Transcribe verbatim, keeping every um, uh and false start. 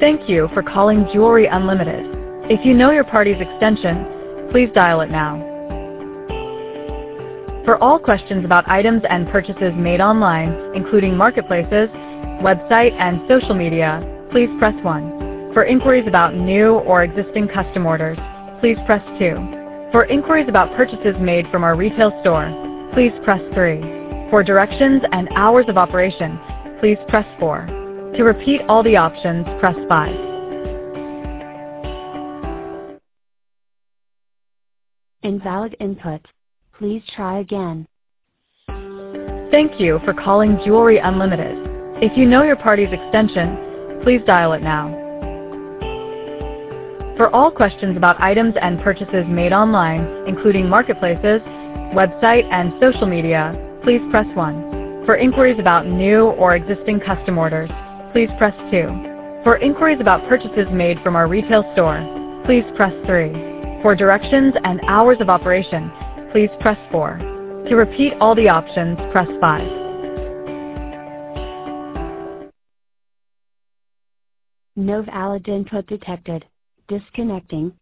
Thank you for calling Jewelry Unlimited. If you know your party's extension, please dial it now. For all questions about items and purchases made online, including marketplaces, website, and social media, please press one. For inquiries about new or existing custom orders, please press two. For inquiries about purchases made from our retail store, please press three. For directions and hours of operation, please press four. To repeat all the options, press five. Invalid input. Please try again. Thank you for calling Jewelry Unlimited. If you know your party's extension, please dial it now. For all questions about items and purchases made online, including marketplaces, website, and social media, please press one. For inquiries about new or existing custom orders, please press two. For inquiries about purchases made from our retail store, please press three. For directions and hours of operation, please press four. To repeat all the options, press five. No valid input detected. Disconnecting.